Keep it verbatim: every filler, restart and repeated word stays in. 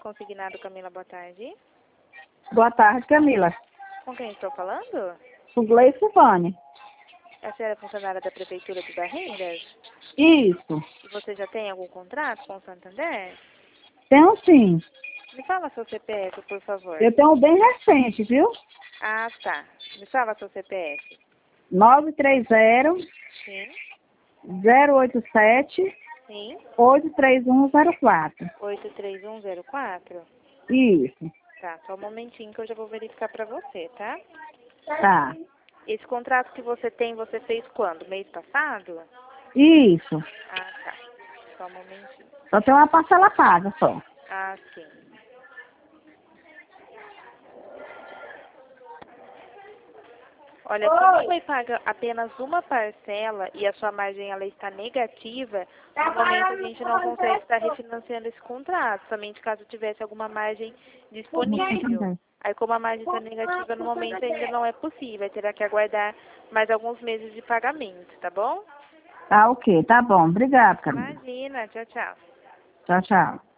Consignado, Camila, boa tarde. Boa tarde, Camila. Com quem estou falando? Com Gleice Silvane. A senhora é funcionária da Prefeitura de Barreiras? Isso. E você já tem algum contrato com o Santander? Tenho sim. Me fala seu C P F, por favor. Eu tenho bem recente, viu? Ah, tá. Me fala seu C P F. nove três zero, Sim, zero oito sete, sim. oito três um zero quatro. oito três um zero quatro? Isso. Tá, só um momentinho que eu já vou verificar pra você, tá? Tá. Esse contrato que você tem, você fez quando? Mês passado? Isso. Ah, tá. Só um momentinho. Só tem uma parcela paga só. Ah, sim. Olha, como foi paga apenas uma parcela e a sua margem ela está negativa, no momento a gente não consegue estar refinanciando esse contrato, somente caso tivesse alguma margem disponível. Aí como a margem está negativa, no momento ainda não é possível, terá que aguardar mais alguns meses de pagamento, tá bom? Tá ok, tá bom. Obrigada, Camila. Imagina, tchau, tchau. Tchau, tchau.